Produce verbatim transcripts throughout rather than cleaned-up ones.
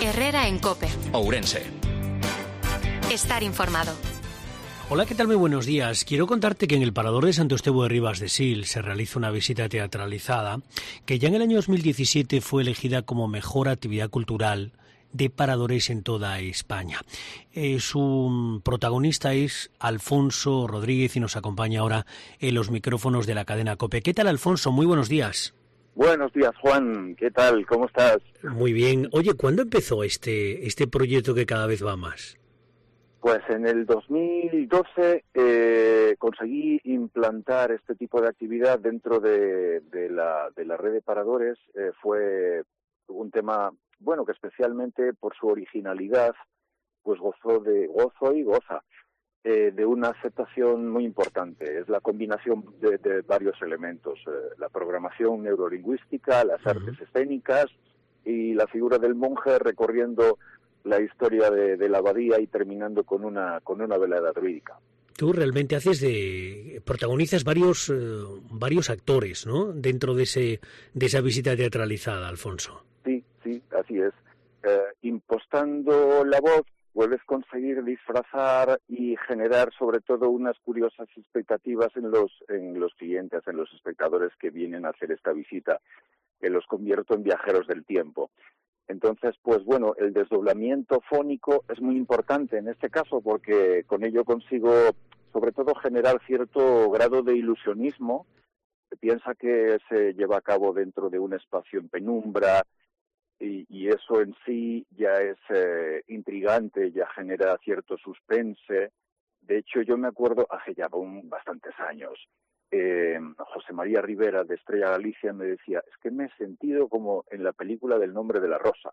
Herrera en COPE. Ourense. Estar informado. Hola, ¿qué tal? Muy buenos días. Quiero contarte que en el Parador de Santo Estevo de Ribas de Sil se realiza una visita teatralizada que ya en el año dos mil diecisiete fue elegida como mejor actividad cultural de paradores en toda España. Eh, su protagonista es Alfonso Rodríguez y nos acompaña ahora en los micrófonos de la cadena COPE. ¿Qué tal, Alfonso? Muy buenos días. Buenos días, Juan. ¿Qué tal? ¿Cómo estás? Muy bien. Oye, ¿cuándo empezó este, este proyecto que cada vez va más? Pues en el dos mil doce eh, conseguí implantar este tipo de actividad dentro de, de, la, de la red de paradores. Eh, fue un tema, bueno, que especialmente por su originalidad, pues gozó de gozo y goza eh, de una aceptación muy importante. Es la combinación de, de varios elementos: eh, la programación neurolingüística, las uh-huh. artes escénicas y la figura del monje recorriendo la historia de, de la abadía y terminando con una con una velada druídica. Tú realmente haces de protagonizas varios eh, varios actores, ¿no? Dentro de ese de esa visita teatralizada, Alfonso. Sí, sí, así es. Eh, impostando la voz puedes conseguir disfrazar y generar sobre todo unas curiosas expectativas en los en los clientes, en los espectadores que vienen a hacer esta visita, que los convierto en viajeros del tiempo. Entonces, pues bueno, el desdoblamiento fónico es muy importante en este caso porque con ello consigo, sobre todo, generar cierto grado de ilusionismo. Se piensa que se lleva a cabo dentro de un espacio en penumbra y, y eso en sí ya es eh, intrigante, ya genera cierto suspense. De hecho, yo me acuerdo, hace ya un, bastantes años, Eh, José María Rivera de Estrella Galicia me decía, es que me he sentido como en la película del Nombre de la Rosa.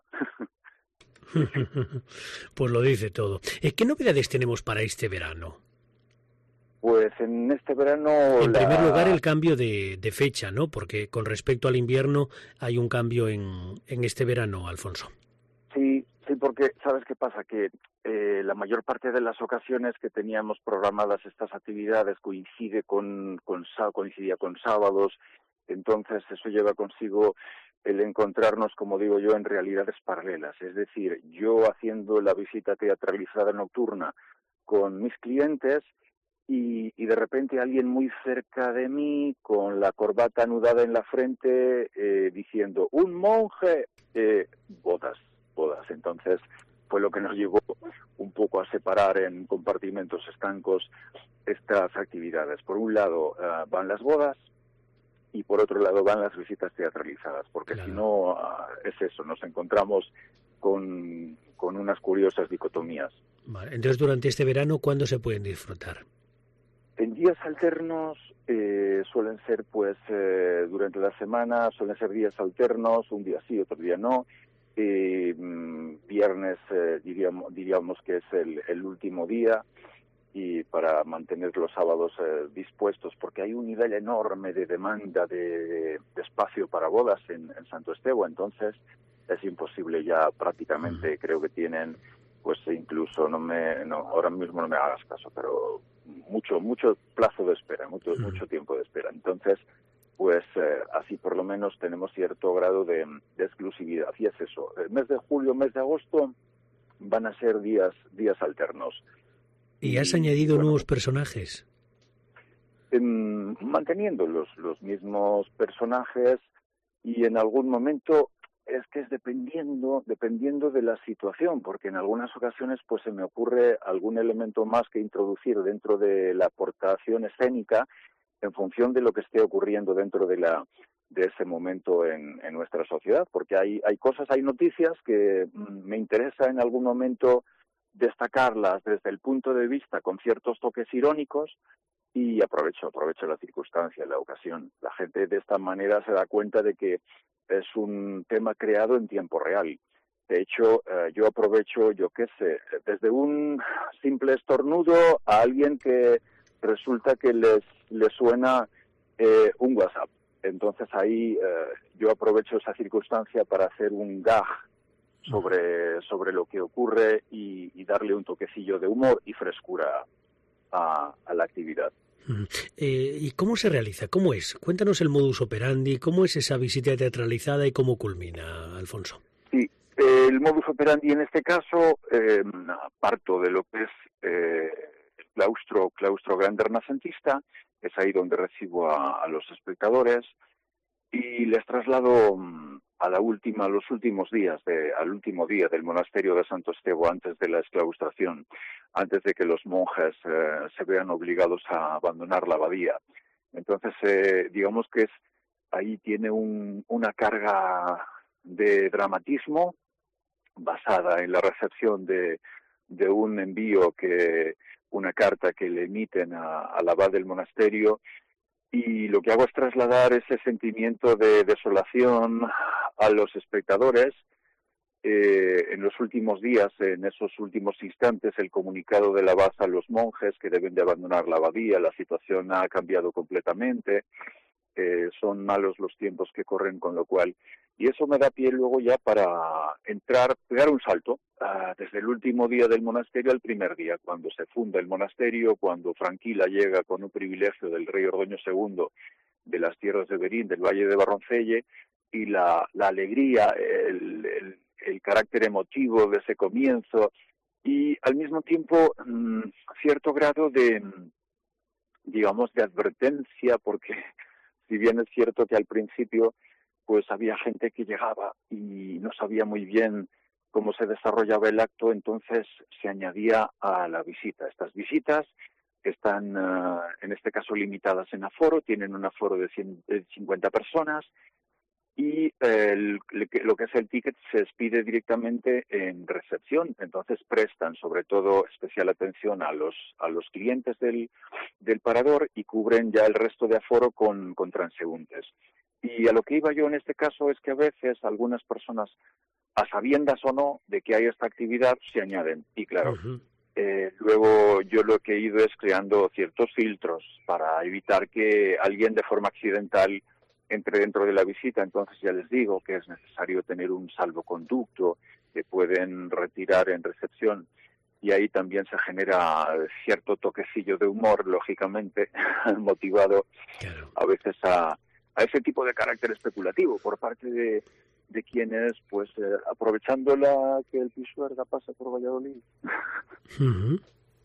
Pues lo dice todo. ¿Qué novedades tenemos para este verano? Pues en este verano... En la... primer lugar, el cambio de, de fecha, ¿no? Porque con respecto al invierno hay un cambio en, en este verano, Alfonso. Sí, sí, porque ¿sabes qué pasa? Que eh, la mayor parte de las ocasiones que teníamos programadas estas actividades coincide con, con coincidía con sábados, entonces eso lleva consigo el encontrarnos, como digo yo, en realidades paralelas. Es decir, yo haciendo la visita teatralizada nocturna con mis clientes y, y de repente alguien muy cerca de mí con la corbata anudada en la frente eh, diciendo ¡un monje! Eh, bodas. bodas. Entonces fue lo que nos llevó un poco a separar en compartimentos estancos estas actividades. Por un lado uh, van las bodas y por otro lado van las visitas teatralizadas, porque claro. Si no uh, es eso, nos encontramos con, con unas curiosas dicotomías. Vale. Entonces, durante este verano, ¿cuándo se pueden disfrutar? En días alternos eh, suelen ser, pues, eh, durante la semana suelen ser días alternos, un día sí, otro día no. Eh, viernes eh, diríamos, diríamos que es el, el último día y para mantener los sábados eh, dispuestos porque hay un nivel enorme de demanda de, de espacio para bodas en, en Santo Estevo, entonces es imposible ya prácticamente, creo que tienen pues incluso no me no ahora mismo no me hagas caso, pero mucho mucho plazo de espera, mucho, mucho tiempo de espera, entonces pues eh, así por lo menos tenemos cierto grado de, de exclusividad. Y es eso, el mes de julio, mes de agosto van a ser días días alternos. ¿Y has y, añadido bueno, nuevos personajes? En, manteniendo los, los mismos personajes y en algún momento es que es dependiendo dependiendo de la situación, porque en algunas ocasiones pues se me ocurre algún elemento más que introducir dentro de la aportación escénica en función de lo que esté ocurriendo dentro de la de ese momento en, en nuestra sociedad, porque hay hay cosas, hay noticias que mm, me interesa en algún momento destacarlas desde el punto de vista con ciertos toques irónicos y aprovecho aprovecho la circunstancia, la ocasión. La gente de esta manera se da cuenta de que es un tema creado en tiempo real. De hecho, eh, yo aprovecho, yo qué sé, desde un simple estornudo a alguien que resulta que les, les suena eh, un WhatsApp. Entonces ahí eh, yo aprovecho esa circunstancia para hacer un gag sobre, sobre lo que ocurre y, y darle un toquecillo de humor y frescura a, a la actividad. Eh, ¿Y cómo se realiza? ¿Cómo es? Cuéntanos el modus operandi, ¿cómo es esa visita teatralizada y cómo culmina, Alfonso? Sí, el modus operandi en este caso, eh, parto de lo que es eh, el claustro, claustro grande renacentista, es ahí donde recibo a, a los espectadores y les traslado a la última, a los últimos días, de, al último día del monasterio de Santo Estevo antes de la exclaustración, antes de que los monjes eh, se vean obligados a abandonar la abadía. Entonces, eh, digamos que es, ahí tiene un, una carga de dramatismo basada en la recepción de, de un envío, que una carta que le emiten a, al abad del monasterio, y lo que hago es trasladar ese sentimiento de desolación a los espectadores. Eh, en los últimos días, en esos últimos instantes, el comunicado del abad a los monjes que deben de abandonar la abadía, la situación ha cambiado completamente, eh, son malos los tiempos que corren, con lo cual, y eso me da pie luego ya para entrar, pegar un salto, uh, desde el último día del monasterio al primer día, cuando se funda el monasterio, cuando Franquila llega con un privilegio del rey Ordoño segundo de las tierras de Berín, del Valle de Barroncelle, y la, la alegría, el, el, el carácter emotivo de ese comienzo, y al mismo tiempo mmm, cierto grado de, digamos, de advertencia, porque si bien es cierto que al principio pues había gente que llegaba y no sabía muy bien cómo se desarrollaba el acto, entonces se añadía a la visita. Estas visitas están, uh, en este caso, limitadas en aforo, tienen un aforo de, cien, de cincuenta personas, y eh, el, lo que es el ticket se expide directamente en recepción. Entonces prestan sobre todo especial atención a los a los clientes del, del parador y cubren ya el resto de aforo con, con transeúntes. Y a lo que iba yo en este caso es que a veces algunas personas, a sabiendas o no de que hay esta actividad, se añaden. Y claro, uh-huh. eh, luego yo lo que he ido es creando ciertos filtros para evitar que alguien de forma accidental entre dentro de la visita. Entonces ya les digo que es necesario tener un salvoconducto que pueden retirar en recepción, y ahí también se genera cierto toquecillo de humor, lógicamente, motivado claro. a veces a, a ese tipo de carácter especulativo por parte de, de quienes, pues, eh, aprovechando la que el Pisuerga pasa por Valladolid. Uh-huh.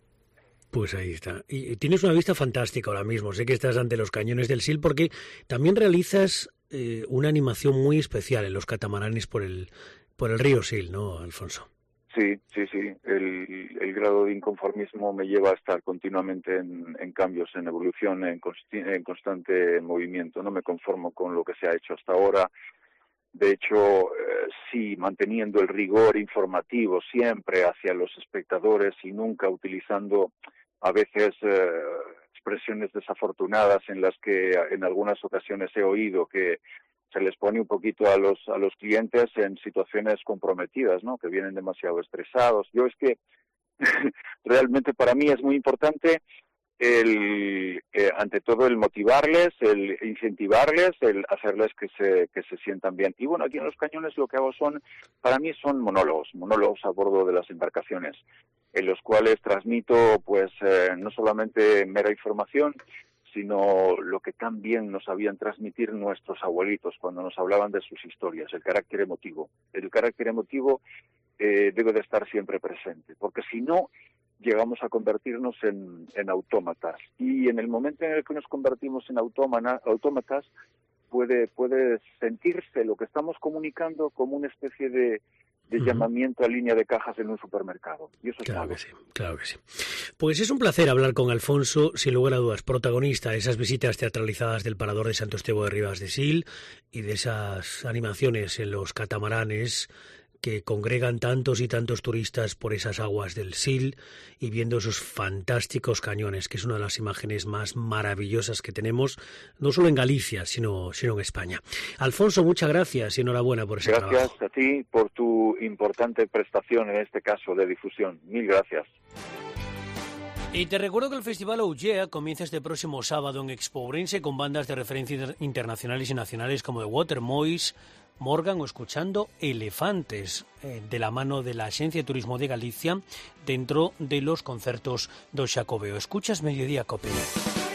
Pues ahí está. Y tienes una vista fantástica ahora mismo. Sé que estás ante los cañones del Sil, porque también realizas eh, una animación muy especial en los catamaranes por el por el río Sil, ¿no, Alfonso? Sí, sí, sí. El, el grado de inconformismo me lleva a estar continuamente en, en cambios, en evolución, en, consti- en constante movimiento. No me conformo con lo que se ha hecho hasta ahora. De hecho, eh, sí, manteniendo el rigor informativo siempre hacia los espectadores y nunca utilizando a veces eh, expresiones desafortunadas en las que en algunas ocasiones he oído que se les pone un poquito a los a los clientes en situaciones comprometidas, ¿no? Que vienen demasiado estresados. Yo es que realmente para mí es muy importante el eh, ante todo el motivarles, el incentivarles, el hacerles que se que se sientan bien. Y bueno, aquí en los cañones lo que hago son, para mí son monólogos, monólogos a bordo de las embarcaciones, en los cuales transmito pues eh, no solamente mera información, sino lo que tan bien nos sabían transmitir nuestros abuelitos cuando nos hablaban de sus historias, el carácter emotivo. El carácter emotivo eh, debe de estar siempre presente, porque si no, llegamos a convertirnos en, en autómatas. Y en el momento en el que nos convertimos en autómana, autómatas, puede, puede sentirse lo que estamos comunicando como una especie de, de uh-huh. llamamiento a línea de cajas en un supermercado. Y eso claro es que sí, claro que sí. Pues es un placer hablar con Alfonso, sin lugar a dudas, protagonista de esas visitas teatralizadas del Parador de Santo Estevo de Ribas de Sil y de esas animaciones en los catamaranes que congregan tantos y tantos turistas por esas aguas del Sil y viendo esos fantásticos cañones, que es una de las imágenes más maravillosas que tenemos, no solo en Galicia, sino, sino en España. Alfonso, muchas gracias y enhorabuena por ese gracias trabajo. Gracias a ti por tu importante prestación en este caso de difusión. Mil gracias. Y te recuerdo que el Festival Ougea comienza este próximo sábado en Expo Ourense con bandas de referencia internacionales y nacionales como The Watermoys, Morgan o escuchando Elefantes, eh, de la mano de la Axencia de Turismo de Galicia, dentro de los concertos do Xacobeo. Escuchas Mediodía Cope.